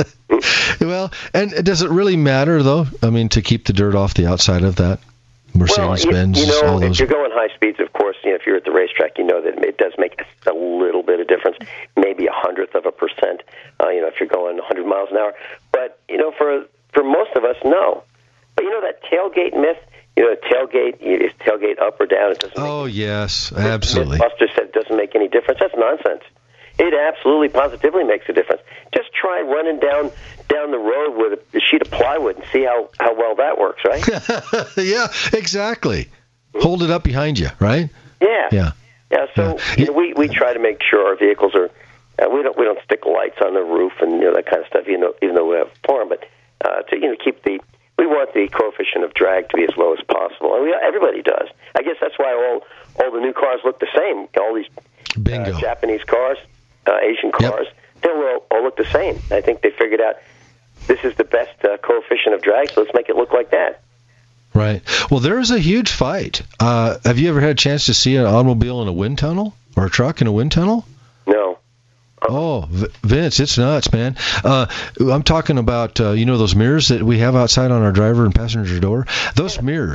Well, and does it really matter though? I mean, to keep the dirt off the outside of that Mercedes well, Benz, you, you know, all if those. you're going high speeds, of course, you know, if you're at the racetrack, you know that it does make a little bit of difference, maybe a hundredth of a percent. Uh, you know, if you're going one hundred miles an hour, but you know, for for most of us, no. But you know that tailgate myth. You know, tailgate is tailgate up or down. It doesn't. Oh make yes, absolutely. Buster said it doesn't make any difference. That's nonsense. It absolutely, positively makes a difference. Just try running down down the road with a, a sheet of plywood and see how, how well that works, right? Yeah, exactly. Hold it up behind you, right? Yeah. Yeah. Yeah. So Yeah. You know, we we try to make sure our vehicles are. Uh, we don't we don't stick lights on the roof and you know that kind of stuff. Even though even though we have a farm, but uh, to you know keep the we want the coefficient of drag to be as low as possible, and we everybody does. I guess that's why all all the new cars look the same. All these Bingo. Uh, Japanese cars, uh, Asian cars, they all, all look the same. I think they figured out this is the best uh, coefficient of drag, so let's make it look like that. Right. Well, there is a huge fight. Uh, have you ever had a chance to see an automobile in a wind tunnel or a truck in a wind tunnel? No. Oh, V- Vince, it's nuts, man. Uh, I'm talking about, uh, you know, those mirrors that we have outside on our driver and passenger door? Those mirrors,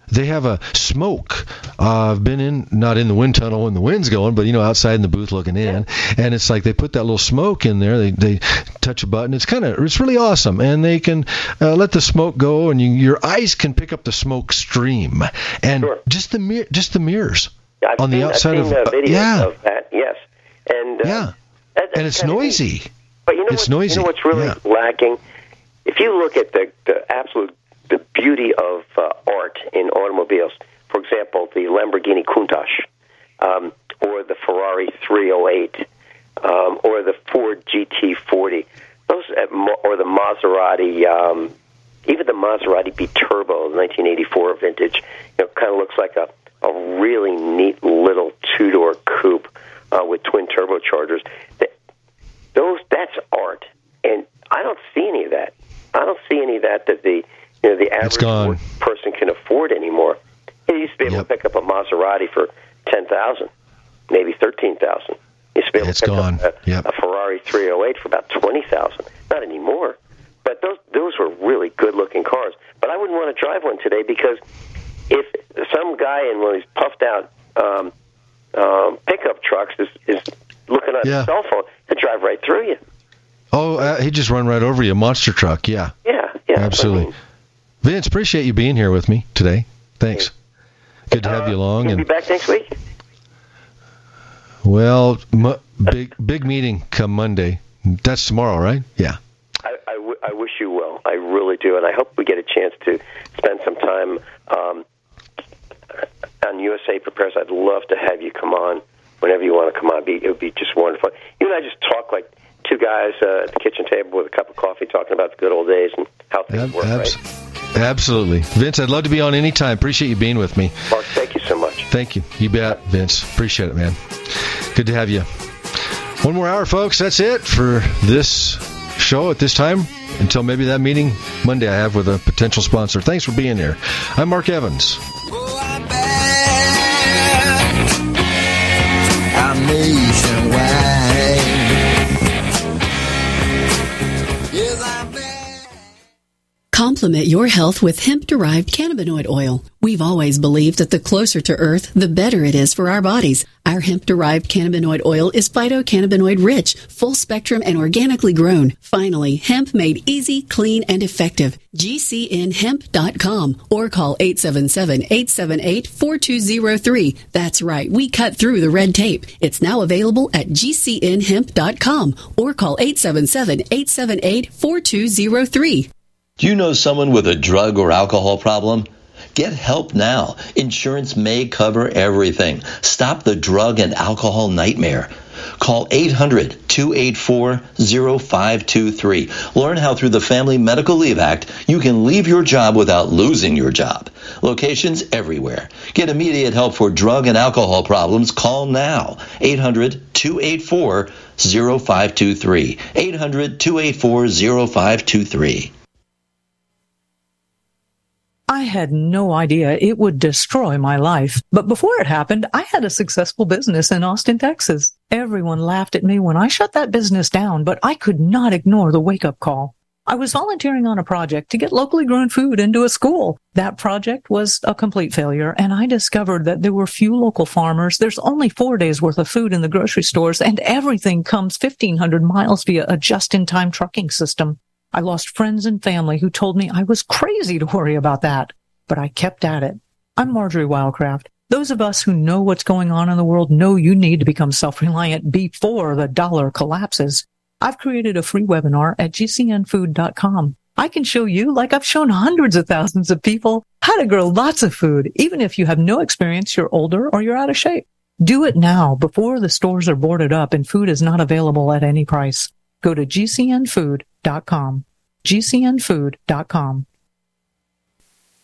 they have a smoke. Uh, I've been in, not in the wind tunnel when the wind's going, but, you know, outside in the booth looking in. Yeah. And it's like they put that little smoke in there. They they touch a button. It's kind of, it's really awesome. And they can uh, let the smoke go, and you, your eyes can pick up the smoke stream. And sure. just the mir- just the mirrors I've on seen, the outside I've seen, of, uh, videos uh, yeah. of that, yes. And, uh, yeah. That, and it's noisy. Neat. But you know, it's what, noisy. you know what's really yeah. lacking? If you look at the, the absolute the beauty of uh, art in automobiles, for example, the Lamborghini Countach, um, or the Ferrari three oh eight, um, or the Ford G T forty, those, or the Maserati, um, even the Maserati Biturbo, nineteen eighty-four vintage, you know, kind of looks like a, a really neat little two-door coupe uh, with twin turbochargers. Those, that's art, and I don't see any of that. I don't see any of that that the you know the average person can afford anymore. You used to be able yep. to pick up a Maserati for ten thousand, maybe thirteen thousand. You used to be able it's to pick gone. up a, yep. a Ferrari three oh eight for about twenty thousand. Not anymore. But those those were really good looking cars. But I wouldn't want to drive one today because if some guy in one of these puffed out um, um, pickup trucks is, is looking at yeah. his cell phone, he'll drive right through you. Oh, uh, he'd just run right over you. A monster truck, yeah. Yeah, yeah. Absolutely. I mean, Vince, appreciate you being here with me today. Thanks. Good to have uh, you along. You'll and be back next week? Well, m- big big meeting come Monday. That's tomorrow, right? Yeah. I, I, w- I wish you well. I really do, and I hope we get a chance to spend some time um, on U S A Prepares. I'd love to have you come on whenever you want to come on. It'd be, it would be just wonderful. You and I just talk like two guys uh, at the kitchen table with a cup of coffee talking about the good old days and how things Ab- work, abs- right? Absolutely. Vince, I'd love to be on any time. Appreciate you being with me. Mark, thank you so much. Thank you. You bet, Vince. Appreciate it, man. Good to have you. One more hour, folks. That's it for this show at this time. Until maybe that meeting Monday I have with a potential sponsor. Thanks for being here. I'm Mark Evans. I'm nationwide. Complement your health with hemp-derived cannabinoid oil. We've always believed that the closer to Earth, the better it is for our bodies. Our hemp-derived cannabinoid oil is phytocannabinoid-rich, full-spectrum, and organically grown. Finally, hemp made easy, clean, and effective. G C N hemp dot com or call eight seven seven, eight seven eight, four two zero three. That's right, we cut through the red tape. It's now available at G C N hemp dot com or call eight seven seven, eight seven eight, four two zero three. Do you know someone with a drug or alcohol problem? Get help now. Insurance may cover everything. Stop the drug and alcohol nightmare. Call eight hundred, two eight four, zero five two three. Learn how through the Family Medical Leave Act you can leave your job without losing your job. Locations everywhere. Get immediate help for drug and alcohol problems. Call now. eight hundred, two eight four, zero five two three. eight hundred, two eight four, zero five two three. I had no idea it would destroy my life. But before it happened, I had a successful business in Austin, Texas. Everyone laughed at me when I shut that business down, but I could not ignore the wake-up call. I was volunteering on a project to get locally grown food into a school. That project was a complete failure, and I discovered that there were few local farmers. There's only four days worth of food in the grocery stores, and everything comes fifteen hundred miles via a just-in-time trucking system. I lost friends and family who told me I was crazy to worry about that, but I kept at it. I'm Marjorie Wildcraft. Those of us who know what's going on in the world know you need to become self-reliant before the dollar collapses. I've created a free webinar at G C N food dot com. I can show you, like I've shown hundreds of thousands of people, how to grow lots of food, even if you have no experience, you're older, or you're out of shape. Do it now before the stores are boarded up and food is not available at any price. Go to G C N food dot com. G C N food dot com.